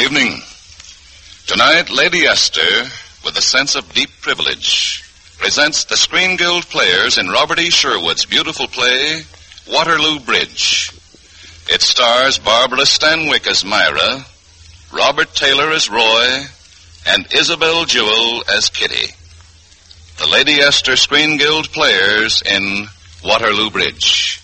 evening. Tonight, Lady Esther, with a sense of deep privilege, presents the Screen Guild players in Robert E. Sherwood's beautiful play, Waterloo Bridge. It stars Barbara Stanwyck as Myra, Robert Taylor as Roy, and Isabel Jewell as Kitty. The Lady Esther Screen Guild players in Waterloo Bridge.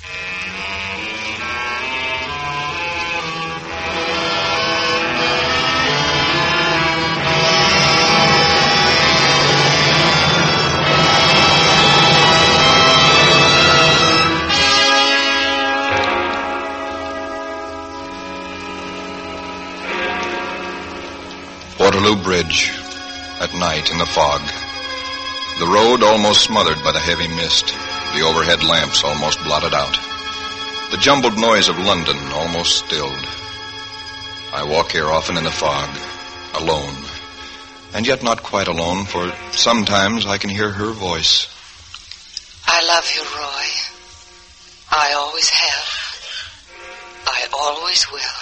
Waterloo Bridge, at night in the fog. The road almost smothered by the heavy mist, the overhead lamps almost blotted out. The jumbled noise of London almost stilled. I walk here often in the fog, alone, and yet not quite alone, for sometimes I can hear her voice. I love you, Roy. I always have. I always will.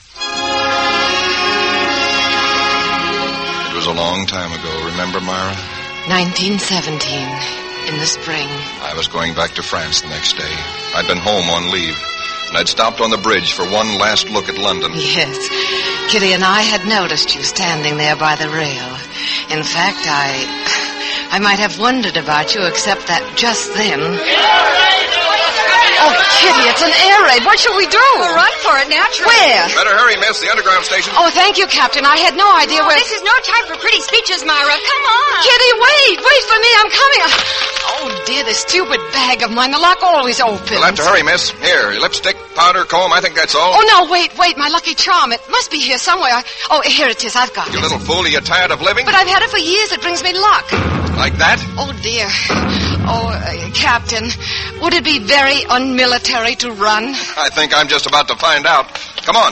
It was a long time ago, remember, Myra? 1917, in the spring. I was going back to France the next day. I'd been home on leave, and I'd stopped on the bridge for one last look at London. Yes. Kitty and I had noticed you standing there by the rail. In fact, I might have wondered about you, except that just then... Oh, Kitty, it's an air raid. What shall we do? We'll run for it, naturally. Where? Better hurry, miss. The underground station. Oh, thank you, Captain. I had no idea where... This is no time for pretty speeches, Myra. Come on. Kitty, wait. Wait for me. I'm coming. Oh, dear, this stupid bag of mine. The lock always opens. You'll have to hurry, miss. Here, your lipstick, powder, comb. I think that's all. Oh, no, wait. My lucky charm. It must be here somewhere. Oh, here it is. I've got it. You little fool. Are you tired of living? But I've had it for years. It brings me luck. Like that? Oh, dear. Oh, Captain, would it be very unmilitary to run? I think I'm just about to find out. Come on.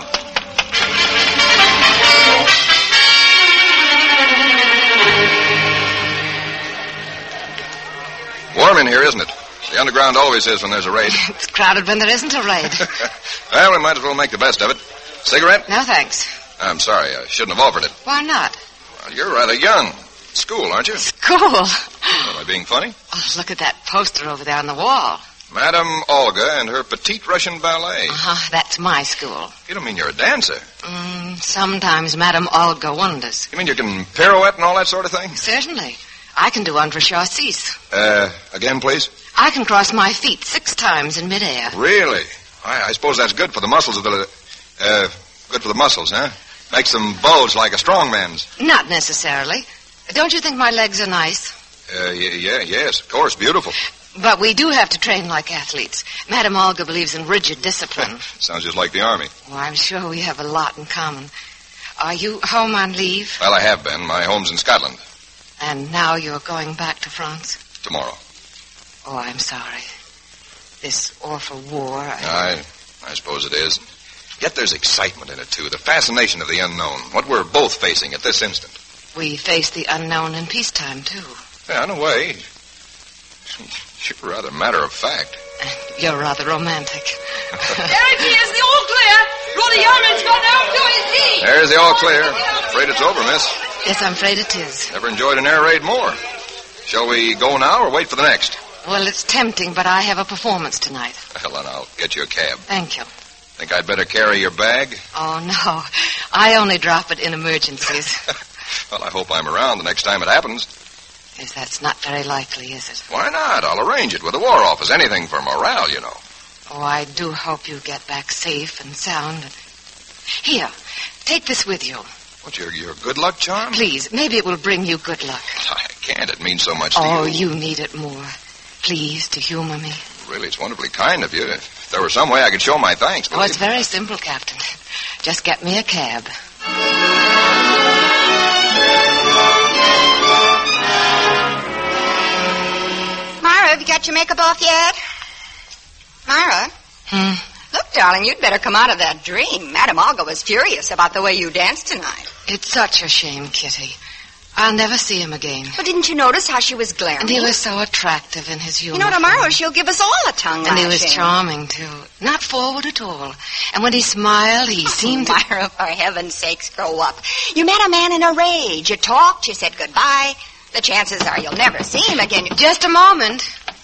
Warm in here, isn't it? The underground always is when there's a raid. It's crowded when there isn't a raid. Well, we might as well make the best of it. Cigarette? No, thanks. I'm sorry. I shouldn't have offered it. Why not? Well, you're rather young. School, aren't you? School? Am I being funny? Oh, look at that poster over there on the wall. Madame Olga and her petite Russian ballet. That's my school. You don't mean you're a dancer? Sometimes Madame Olga wonders. You mean you can pirouette and all that sort of thing? Certainly. I can do entrecharsis. Again, please? I can cross my feet 6 times in midair. Really? I suppose that's good for the muscles of the... good for the muscles, huh? Makes them bulge like a strong man's. Not necessarily. Don't you think my legs are nice? Yes, of course, beautiful. But we do have to train like athletes. Madame Olga believes in rigid discipline. Sounds just like the Army. Well, I'm sure we have a lot in common. Are you home on leave? Well, I have been. My home's in Scotland. And now you're going back to France? Tomorrow. Oh, I'm sorry. This awful war... I suppose it is. Yet there's excitement in it, too. The fascination of the unknown. What we're both facing at this instant. We face the unknown in peacetime, too. Yeah, in a way. You're rather matter of fact. You're rather romantic. There it is, the all clear. Roddy Yarman's got out to his knee. There's the all clear. Afraid it's over, miss. Yes, I'm afraid it is. Never enjoyed an air raid more. Shall we go now or wait for the next? Well, it's tempting, but I have a performance tonight. Well, then I'll get you a cab. Thank you. Think I'd better carry your bag? Oh, no. I only drop it in emergencies. Well, I hope I'm around the next time it happens. Yes, that's not very likely, is it? Why not? I'll arrange it with the War Office. Anything for morale, you know. Oh, I do hope you get back safe and sound. Here, take this with you. What, your good luck charm? Please, maybe it will bring you good luck. I can't. It means so much to you. Oh, you need it more. Please, to humor me. Really, it's wonderfully kind of you. If there were some way I could show my thanks. Oh, it's very simple, Captain. Just get me a cab. Myra, have you got your makeup off yet? Myra? Look, darling, you'd better come out of that dream. Madame Olga was furious about the way you danced tonight. It's such a shame, Kitty. I'll never see him again. Well, didn't you notice how she was glaring? And he was so attractive in his uniform. Tomorrow she'll give us all a tongue lashing. And he was charming, too. Not forward at all. And when he smiled, he seemed Myra, for heaven's sakes, grow up. You met a man in a rage. You talked, you said goodbye. The chances are you'll never see him again. Just a moment.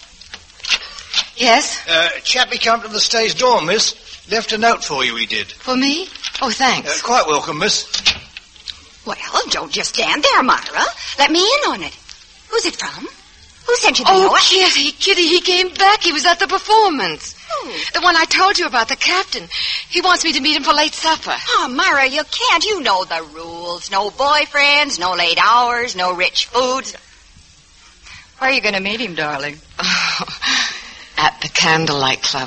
Yes? Chappie come to the stage door, miss. Left a note for you, he did. For me? Oh, thanks. Quite welcome, miss. Well, don't just stand there, Myra. Let me in on it. Who's it from? Who sent you the note? Oh, Kitty, he came back. He was at the performance. Who? The one I told you about, the captain. He wants me to meet him for late supper. Oh, Myra, you can't. You know the rules. No boyfriends, no late hours, no rich foods. Where are you going to meet him, darling? Oh, at the Candlelight Club.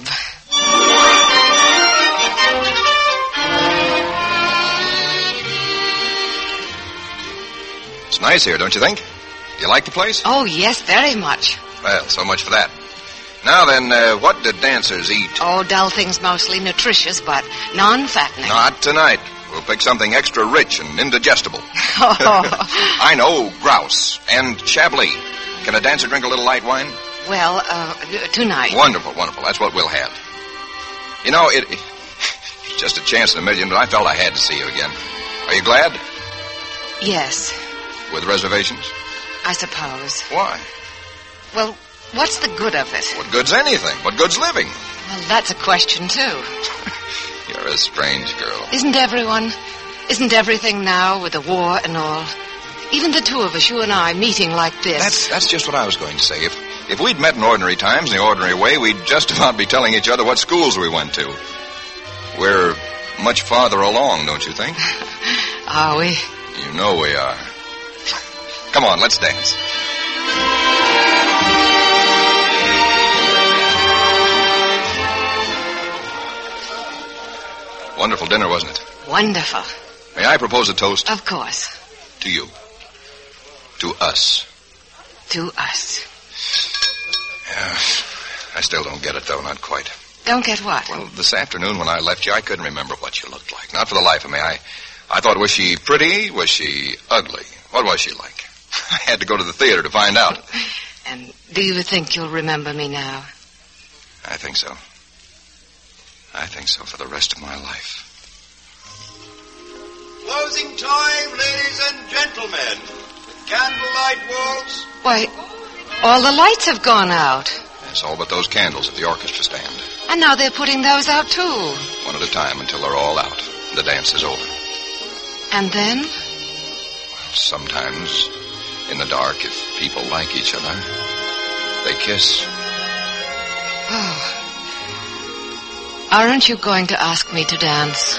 It's nice here, don't you think? Do you like the place? Oh, yes, very much. Well, so much for that. Now then, what do dancers eat? Oh, dull things mostly, nutritious, but non-fattening. Not tonight. We'll pick something extra rich and indigestible. Oh. I know, grouse and Chablis. Can a dancer drink a little light wine? Well, tonight. Wonderful, wonderful. That's what we'll have. You know, it's just a chance in a million, but I felt I had to see you again. Are you glad? Yes. With reservations? I suppose. Why? Well, what's the good of it? What good's anything? What good's living? Well, that's a question, too. You're a strange girl. Isn't everything now with the war and all? Even the two of us, you and I, meeting like this. That's just what I was going to say. If we'd met in ordinary times, in the ordinary way, we'd just about be telling each other what schools we went to. We're much farther along, don't you think? Are we? You know we are. Come on, let's dance. Wonderful dinner, wasn't it? Wonderful. May I propose a toast? Of course. To you. To us. To us. Yeah, I still don't get it, though, not quite. Don't get what? Well, this afternoon when I left you, I couldn't remember what you looked like. Not for the life of me. I thought, was she pretty? Was she ugly? What was she like? I had to go to the theater to find out. And do you think you'll remember me now? I think so. I think so for the rest of my life. Closing time, ladies and gentlemen. The candlelight waltz. Why, all the lights have gone out. Yes, all but those candles at the orchestra stand. And now they're putting those out, too. One at a time until they're all out. The dance is over. And then? Sometimes, in the dark, if people like each other, they kiss. Oh. Aren't you going to ask me to dance?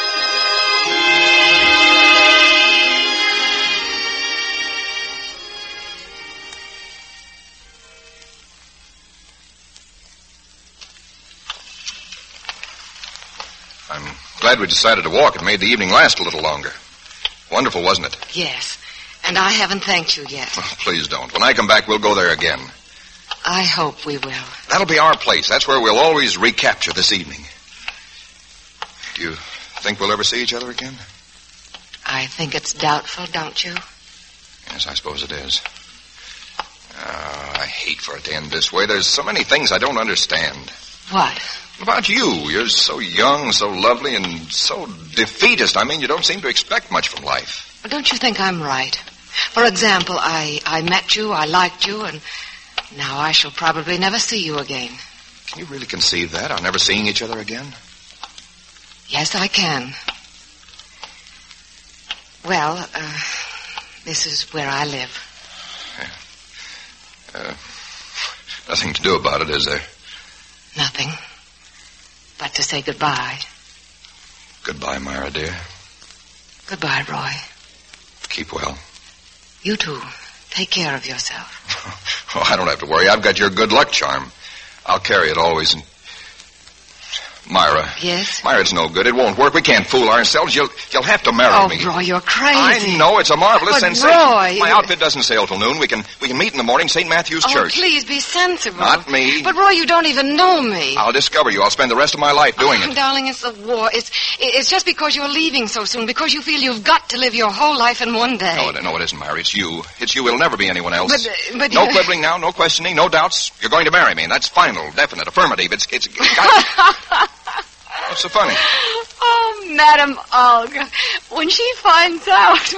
I'm glad we decided to walk. It made the evening last a little longer. Wonderful, wasn't it? Yes. And I haven't thanked you yet. Oh, please don't. When I come back, we'll go there again. I hope we will. That'll be our place. That's where we'll always recapture this evening. Do you think we'll ever see each other again? I think it's doubtful, don't you? Yes, I suppose it is. I hate for it to end this way. There's so many things I don't understand. What? About you. You're so young, so lovely, and so defeatist. I mean, you don't seem to expect much from life. Well, don't you think I'm right? For example, I met you, I liked you, and now I shall probably never see you again. Can you really conceive that, our never seeing each other again? Yes, I can. Well, this is where I live. Nothing to do about it, is there? Nothing. But to say goodbye. Goodbye, Myra, dear. Goodbye, Roy. Keep well. You too. Take care of yourself. Oh, I don't have to worry. I've got your good luck charm. I'll carry it always and... Myra. Yes? Myra, it's no good. It won't work. We can't fool ourselves. You'll have to marry me. Oh, Roy, you're crazy. I know. It's a marvelous But sensation. Roy... My outfit doesn't sail till noon. We can meet in the morning, St. Matthew's Church. Please be sensible. Not me. But, Roy, you don't even know me. I'll discover you. I'll spend the rest of my life doing it. Darling, it's the war. It's just because you're leaving so soon, because you feel you've got to live your whole life in one day. No, it isn't, Myra. It's you. It's you. It'll never be anyone else. But no quibbling now, no questioning, no doubts. You're going to marry me, and that's final, definite, affirmative. It's What's so funny? Oh, Madame Olga, when she finds out...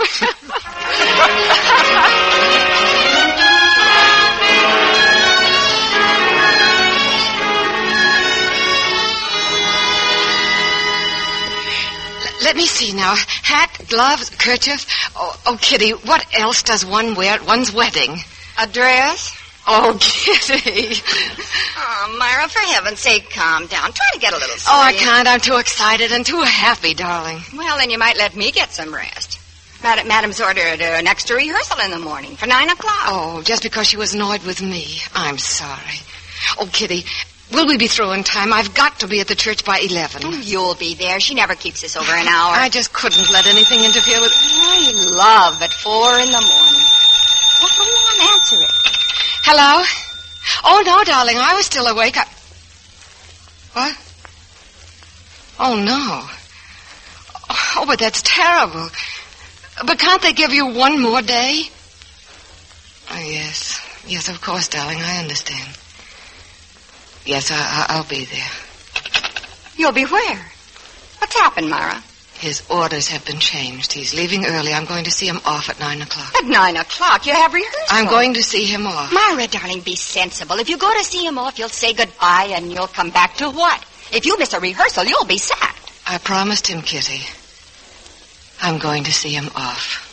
Let me see now. Hat, gloves, kerchief. Oh, Kitty, what else does one wear at one's wedding? A dress? Oh, Kitty. Oh, Myra, for heaven's sake, calm down. Try to get a little sleep. Oh, I can't. I'm too excited and too happy, darling. Well, then you might let me get some rest. Madame's ordered an extra rehearsal in the morning for 9 o'clock. Oh, just because she was annoyed with me. I'm sorry. Oh, Kitty, will we be through in time? I've got to be at the church by 11. Oh, you'll be there. She never keeps us over an hour. I just couldn't let anything interfere with... I love at 4 in the morning. Well, come on, answer it. Hello? Oh, no, darling. I was still awake. What? Oh, no. Oh, but that's terrible. But can't they give you one more day? Oh, yes. Yes, of course, darling. I understand. Yes, I'll be there. You'll be where? What's happened, Myra? His orders have been changed. He's leaving early. I'm going to see him off at 9 o'clock. At 9 o'clock? You have rehearsal. I'm going to see him off. Myra, darling, be sensible. If you go to see him off, you'll say goodbye and you'll come back to what? If you miss a rehearsal, you'll be sacked. I promised him, Kitty. I'm going to see him off.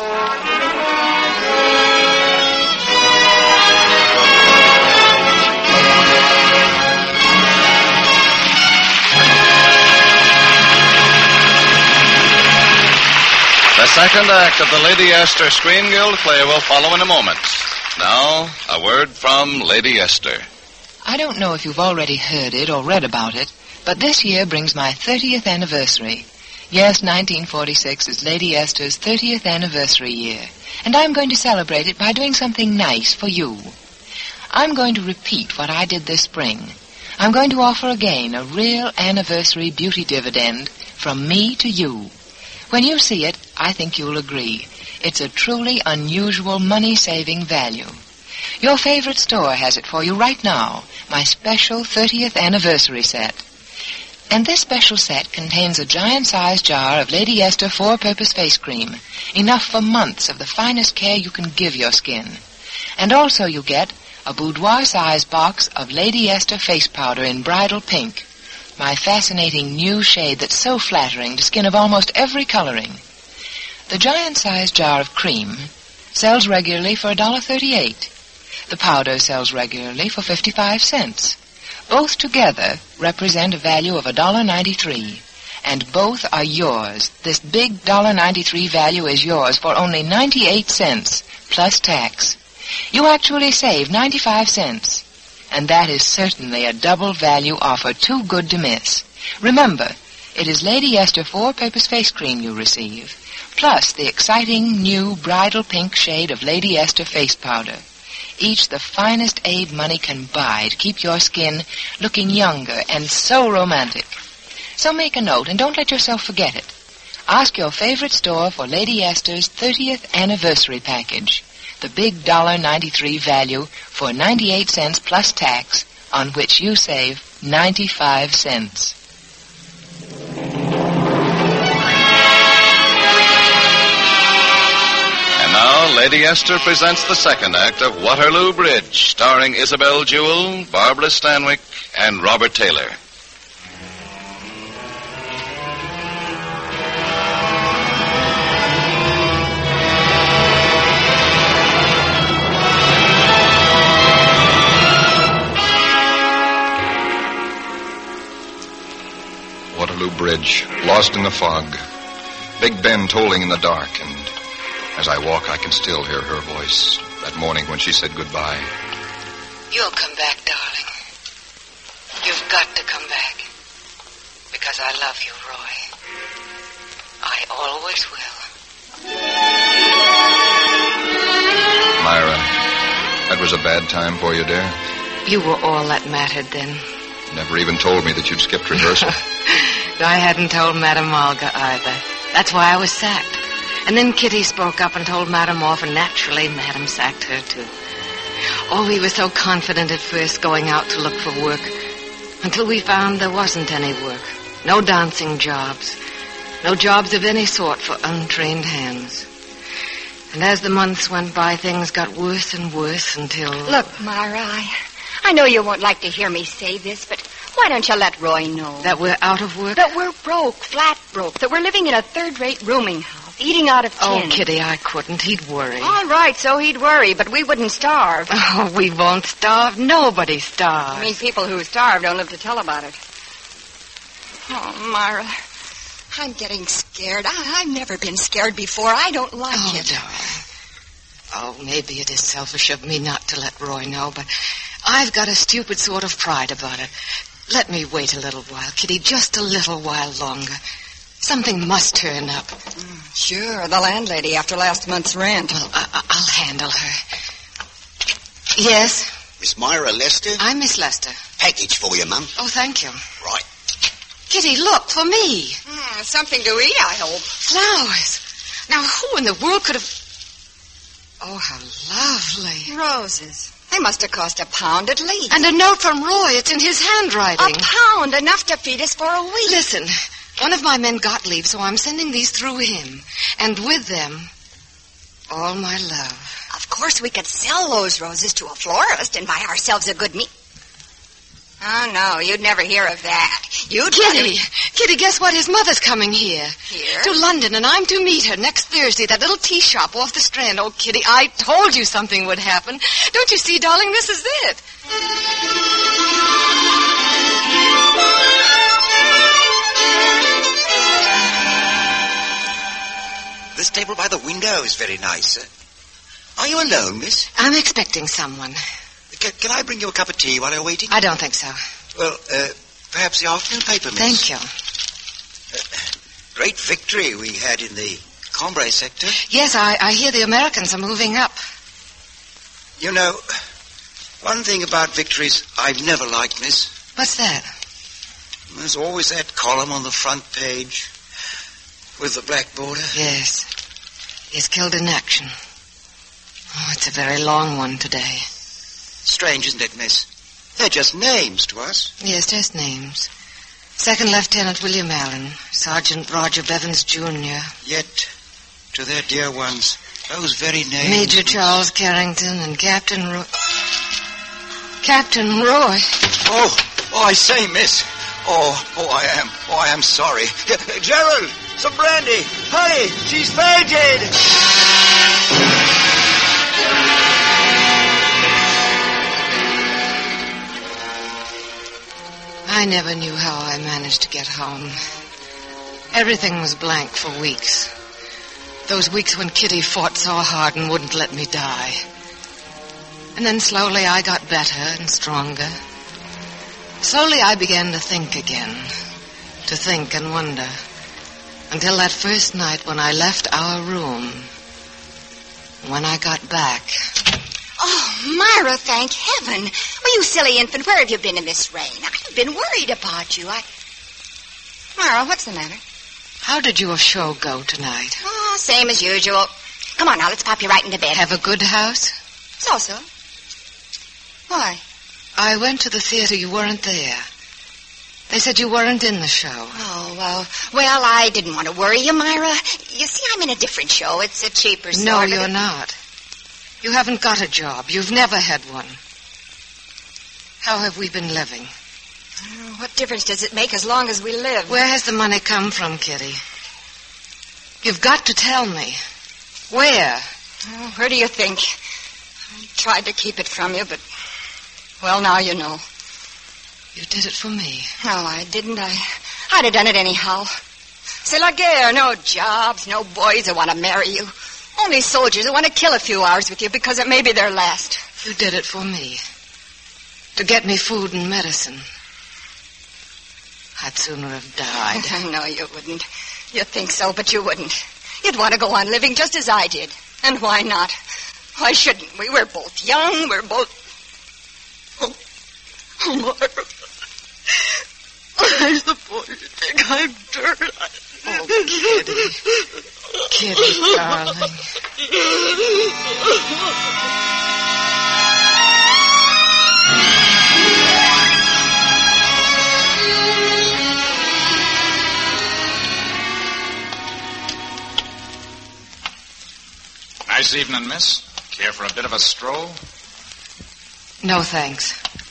The second act of the Lady Esther Screen Guild play will follow in a moment. Now, a word from Lady Esther. I don't know if you've already heard it or read about it, but this year brings my 30th anniversary. Yes, 1946 is Lady Esther's 30th anniversary year, and I'm going to celebrate it by doing something nice for you. I'm going to repeat what I did this spring. I'm going to offer again a real anniversary beauty dividend from me to you. When you see it, I think you'll agree. It's a truly unusual money-saving value. Your favorite store has it for you right now, my special 30th anniversary set. And this special set contains a giant-sized jar of Lady Esther four-purpose face cream, enough for months of the finest care you can give your skin. And also you get a boudoir-sized box of Lady Esther face powder in bridal pink, my fascinating new shade that's so flattering to skin of almost every coloring. The giant-sized jar of cream sells regularly for $1.38. The powder sells regularly for 55 cents. Both together represent a value of $1.93, and both are yours. This big $1.93 value is yours for only 98 cents, plus tax. You actually save 95 cents, and that is certainly a double value offer too good to miss. Remember, it is Lady Esther four-purpose face cream you receive, plus the exciting new bridal pink shade of Lady Esther face powder. Each the finest aid money can buy to keep your skin looking younger and so romantic. So make a note and don't let yourself forget it. Ask your favorite store for Lady Esther's 30th anniversary package, the big $1.93 value for 98 cents plus tax, on which you save 95 cents. Now, Lady Esther presents the second act of Waterloo Bridge, starring Isabel Jewell, Barbara Stanwyck, and Robert Taylor. Waterloo Bridge, lost in the fog. Big Ben tolling in the dark, and as I walk, I can still hear her voice that morning when she said goodbye. You'll come back, darling. You've got to come back. Because I love you, Roy. I always will. Myra, that was a bad time for you, dear. You were all that mattered then. Never even told me that you'd skipped rehearsal. I hadn't told Madame Olga either. That's why I was sacked. And then Kitty spoke up and told Madame off, and naturally Madame sacked her too. Oh, we were so confident at first going out to look for work, until we found there wasn't any work. No dancing jobs. No jobs of any sort for untrained hands. And as the months went by, things got worse and worse until... Look, Myra, I know you won't like to hear me say this, but why don't you let Roy know? That we're out of work? That we're broke, flat broke, that we're living in a third-rate rooming house, eating out of tin. Oh, Kitty, I couldn't. He'd worry. All right, so he'd worry, but we wouldn't starve. Oh, we won't starve. Nobody starves. I mean, people who starve don't live to tell about it. Oh, Myra, I'm getting scared. I've never been scared before. I don't like it. Darling. Oh, maybe it is selfish of me not to let Roy know, but I've got a stupid sort of pride about it. Let me wait a little while, Kitty, just a little while longer. Something must turn up. Sure, the landlady after last month's rent. Well, I'll handle her. Yes? Miss Myra Lester? I'm Miss Lester. Package for you, Mum. Oh, thank you. Right. Kitty, look, for me. Something to eat, I hope. Flowers. Now, who in the world could have... Oh, how lovely. Roses. They must have cost £1 at least. And a note from Roy. It's in his handwriting. £1, enough to feed us for a week. Listen, one of my men got leave, so I'm sending these through him. And with them, all my love. Of course, we could sell those roses to a florist and buy ourselves a good meal. Oh, no, you'd never hear of that. Kitty, guess what? His mother's coming here. Here? To London, and I'm to meet her next Thursday, that little tea shop off the Strand. Oh, Kitty, I told you something would happen. Don't you see, darling, this is it. This table by the window is very nice. Are you alone, miss? I'm expecting someone. Can I bring you a cup of tea while you're waiting? I don't think so. Well, perhaps the afternoon paper, miss. Thank you. Great victory we had in the Cambrai sector. Yes, I hear the Americans are moving up. You know, one thing about victories I've never liked, miss. What's that? There's always that column on the front page with the black border. Yes. He's killed in action. Oh, it's a very long one today. Strange, isn't it, miss? They're just names to us. Yes, just names. Second Lieutenant William Allen, Sergeant Roger Bevins, Jr. Yet, to their dear ones, those very names... Major Charles Carrington and Captain Roy. Oh, I say, miss. I am sorry. Gerald, some brandy. Hurry, she's fainted. I never knew how I managed to get home. Everything was blank for weeks. Those weeks when Kitty fought so hard and wouldn't let me die. And then slowly I got better and stronger. Slowly I began to think again. To think and wonder. Until that first night when I left our room. When I got back... Oh, Myra, thank heaven. Well, you silly infant, where have you been in this rain? I've been worried about you. Myra, what's the matter? How did your show go tonight? Oh, same as usual. Come on now, let's pop you right into bed. Have a good house? So. Why? I went to the theater. You weren't there. They said you weren't in the show. Oh, well, I didn't want to worry you, Myra. You see, I'm in a different show. It's a cheaper sort. No, you're not. You haven't got a job. You've never had one. How have we been living? What difference does it make as long as we live? Where has the money come from, Kitty? You've got to tell me. Where? Oh, where do you think? I tried to keep it from you, but... Well, now you know. You did it for me. No, I didn't. I'd have done it anyhow. C'est la guerre. No jobs, no boys who want to marry you. Only soldiers who want to kill a few hours with you because it may be their last. You did it for me. To get me food and medicine. I'd sooner have died. No, you wouldn't. You think so, but you wouldn't. You'd want to go on living just as I did. And why not? Why shouldn't we? We're both young. We're both... Oh, Marva. I suppose you think I'm dirt. Oh, Kitty. Kitty, darling. Nice evening, miss. Care for a bit of a stroll? No, thanks.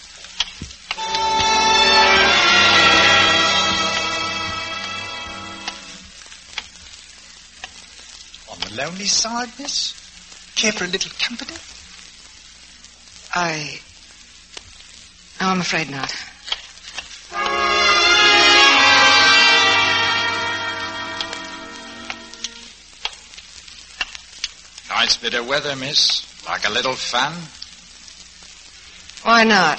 On the lonely side, miss? Care for a little company? No, I'm afraid not. Nice bit of weather, miss. Like a little fan? Why not?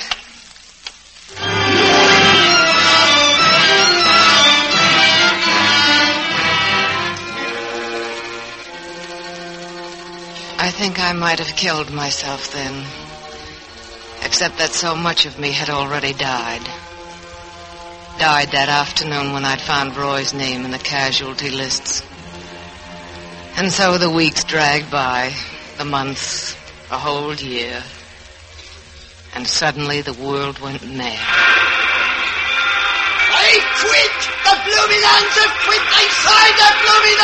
I think I might have killed myself then. Except that so much of me had already died. Died that afternoon when I'd found Roy's name in the casualty lists. And so the weeks dragged by, the months, a whole year. And suddenly the world went mad. I quit! The blooming hands have quit! I signed the blooming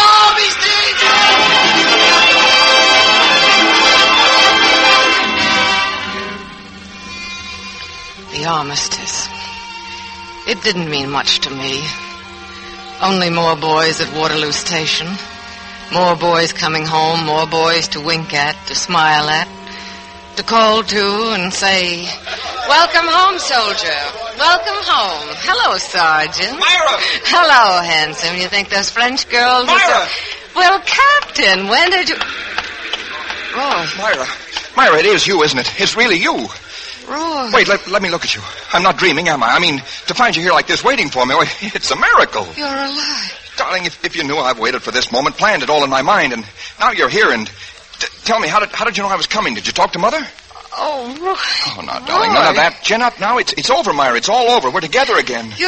armistice! The armistice. It didn't mean much to me. Only more boys at Waterloo Station. More boys coming home, more boys to wink at, to smile at, to call to and say, "Welcome home, soldier. Welcome home. Hello, Sergeant." Myra! Hello, handsome. You think those French girls Myra! Well, Captain, when did you... Roy. Myra, it is you, isn't it? It's really you. Roy. Wait, let me look at you. I'm not dreaming, am I? I mean, to find you here like this waiting for me, it's a miracle. You're alive. Darling, if you knew, I've waited for this moment, planned it all in my mind, and now you're here, and tell me, how did you know I was coming? Did you talk to Mother? Oh, Roy. Oh, now, darling, none of that. Chin up now. It's over, Myra. It's all over. We're together again. You're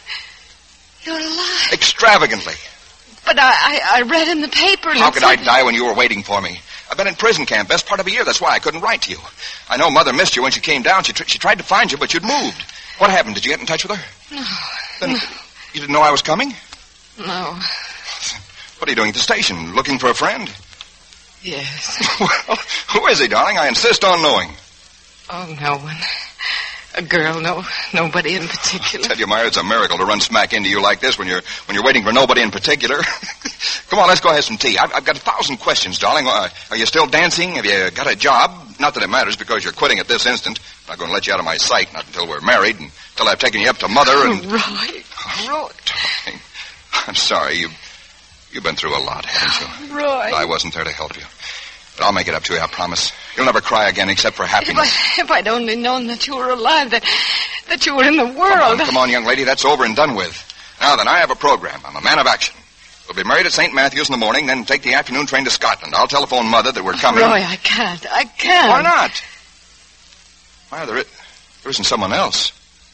alive. Extravagantly. But I read in the paper... How could I die when you were waiting for me? I've been in prison camp best part of a year. That's why I couldn't write to you. I know Mother missed you when she came down. She tried to find you, but you'd moved. What happened? Did you get in touch with her? No. Then you didn't know I was coming? No. What are you doing at the station? Looking for a friend? Yes. Well, who is he, darling? I insist on knowing. Oh, no one. A girl, nobody in particular. I tell you, Myra, it's a miracle to run smack into you like this when you're waiting for nobody in particular. Come on, let's go have some tea. I've got 1,000 questions, darling. Are you still dancing? Have you got a job? Not that it matters because you're quitting at this instant. I'm not going to let you out of my sight, not until we're married, and until I've taken you up to Mother and... Roy. Darling, I'm sorry. You've been through a lot, haven't you? Roy. I wasn't there to help you. But I'll make it up to you, I promise. You'll never cry again except for happiness. If I'd only known that you were alive, that you were in the world. Come on, young lady. That's over and done with. Now then, I have a program. I'm a man of action. We'll be married at St. Matthew's in the morning, then take the afternoon train to Scotland. I'll telephone Mother that we're coming. Roy, I can't. Why not? Why, there isn't someone else.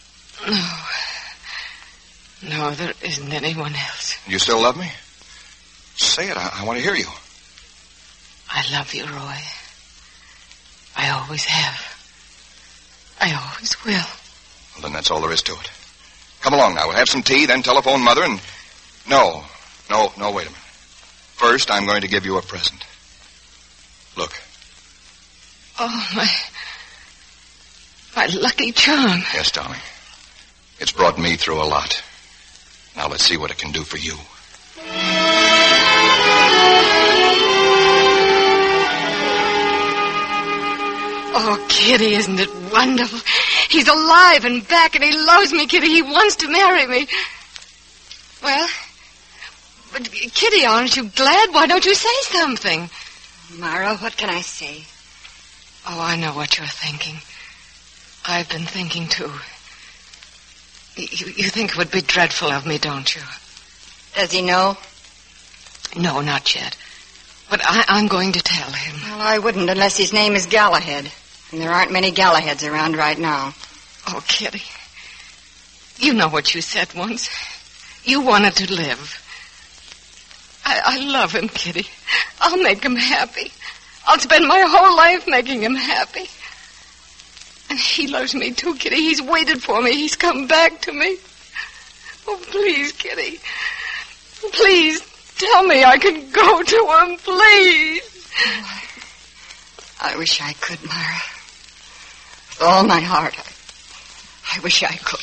No, there isn't anyone else. You still love me? Say it. I want to hear you. I love you, Roy. I always have. I always will. Well, then that's all there is to it. Come along now. We'll have some tea, then telephone Mother and... No, wait a minute. First, I'm going to give you a present. Look. Oh, my lucky charm. Yes, darling. It's brought me through a lot. Now let's see what it can do for you. Oh, Kitty, isn't it wonderful? He's alive and back, and he loves me, Kitty. He wants to marry me. Well, but Kitty, aren't you glad? Why don't you say something? Myra, what can I say? Oh, I know what you're thinking. I've been thinking, too. You think it would be dreadful of me, don't you? Does he know? No, not yet. But I'm going to tell him. Well, I wouldn't unless his name is Galahad. And there aren't many Galahads around right now. Oh, Kitty. You know what you said once. You wanted to live. I love him, Kitty. I'll make him happy. I'll spend my whole life making him happy. And he loves me too, Kitty. He's waited for me. He's come back to me. Oh, please, Kitty. Please, tell me I can go to him, please. Oh, I wish I could, Myra. With all my heart, I wish I could.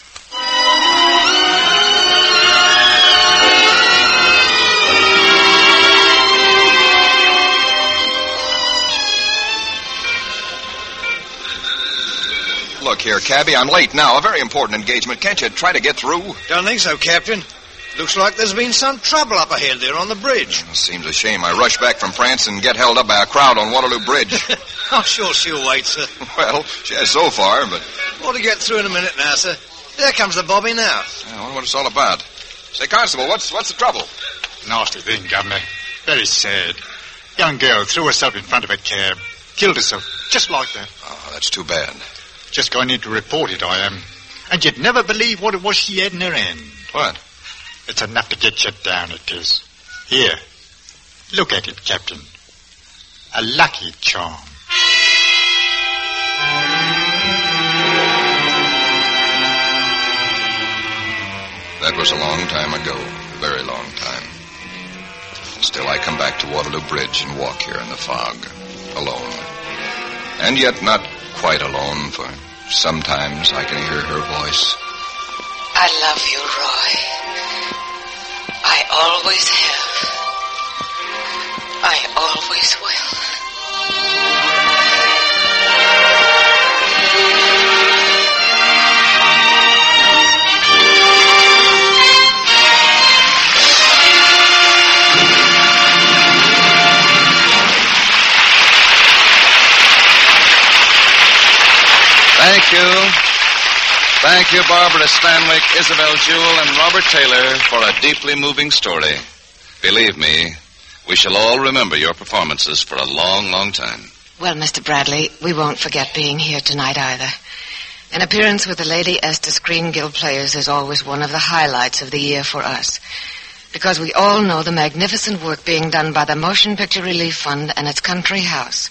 Look here, cabby, I'm late now. A very important engagement. Can't you try to get through? Don't think so, Captain. Looks like there's been some trouble up ahead there on the bridge. Seems a shame I rush back from France and get held up by a crowd on Waterloo Bridge. I'm sure she'll wait, sir. Well, she has so far, but... Ought to get through in a minute now, sir. There comes the bobby now. I wonder what it's all about. Say, Constable, what's the trouble? Nasty thing, Governor. Very sad. Young girl threw herself in front of a cab. Killed herself. Just like that. Oh, that's too bad. Just going in to report it, I am. And you'd never believe what it was she had in her hand. What? It's enough to get you down, it is. Here. Look at it, Captain. A lucky charm. That was a long time ago. A very long time. Still, I come back to Waterloo Bridge and walk here in the fog. Alone. And yet not quite alone, for sometimes I can hear her voice. I love you, Roy. I always have. I always will. Thank you. Thank you, Barbara Stanwyck, Isabel Jewell, and Robert Taylor, for a deeply moving story. Believe me, we shall all remember your performances for a long, long time. Well, Mr. Bradley, we won't forget being here tonight either. An appearance with the Lady Esther Screen Guild Players is always one of the highlights of the year for us, because we all know the magnificent work being done by the Motion Picture Relief Fund and its country house.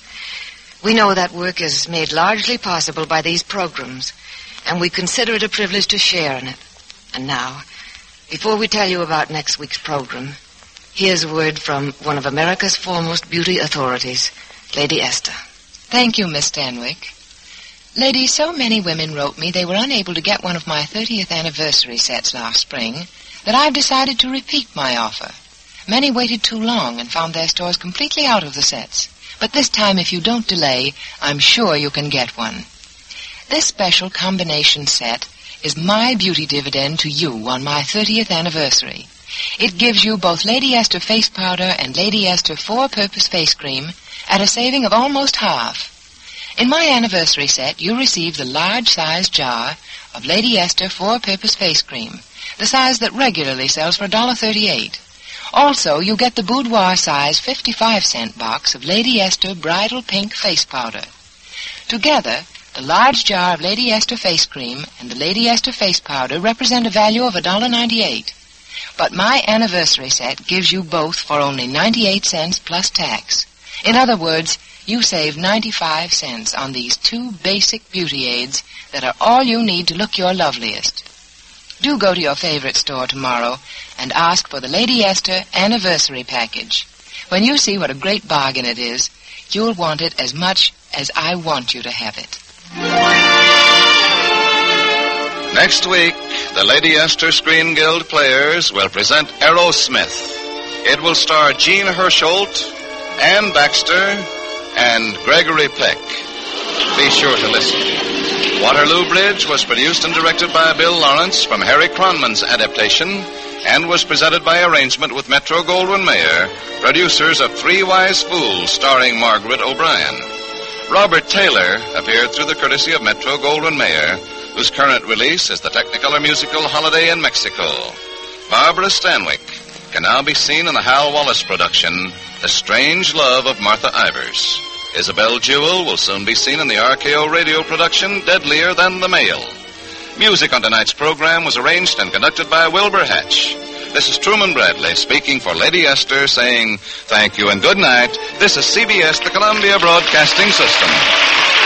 We know that work is made largely possible by these programs, and we consider it a privilege to share in it. And now, before we tell you about next week's program, here's a word from one of America's foremost beauty authorities, Lady Esther. Thank you, Miss Stanwyck. Lady, so many women wrote me they were unable to get one of my 30th anniversary sets last spring that I've decided to repeat my offer. Many waited too long and found their stores completely out of the sets. But this time, if you don't delay, I'm sure you can get one. This special combination set is my beauty dividend to you on my 30th anniversary. It gives you both Lady Esther face powder and Lady Esther four-purpose face cream at a saving of almost half. In my anniversary set, you receive the large-sized jar of Lady Esther four-purpose face cream, the size that regularly sells for $1.38. Also, you get the boudoir-size 55-cent box of Lady Esther Bridal Pink Face Powder. Together, the large jar of Lady Esther Face Cream and the Lady Esther Face Powder represent a value of $1.98. But my anniversary set gives you both for only 98 cents plus tax. In other words, you save 95 cents on these two basic beauty aids that are all you need to look your loveliest. Do go to your favorite store tomorrow and ask for the Lady Esther Anniversary Package. When you see what a great bargain it is, you'll want it as much as I want you to have it. Next week, the Lady Esther Screen Guild Players will present Aerosmith. It will star Jean Hersholt, Ann Baxter, and Gregory Peck. Be sure to listen. Waterloo Bridge was produced and directed by Bill Lawrence from Harry Cronman's adaptation and was presented by arrangement with Metro-Goldwyn-Mayer, producers of Three Wise Fools, starring Margaret O'Brien. Robert Taylor appeared through the courtesy of Metro-Goldwyn-Mayer, whose current release is the Technicolor musical Holiday in Mexico. Barbara Stanwyck can now be seen in the Hal Wallace production, The Strange Love of Martha Ivers. Isabel Jewell will soon be seen in the RKO radio production, Deadlier Than the Male. Music on tonight's program was arranged and conducted by Wilbur Hatch. This is Truman Bradley speaking for Lady Esther, saying thank you and good night. This is CBS, the Columbia Broadcasting System.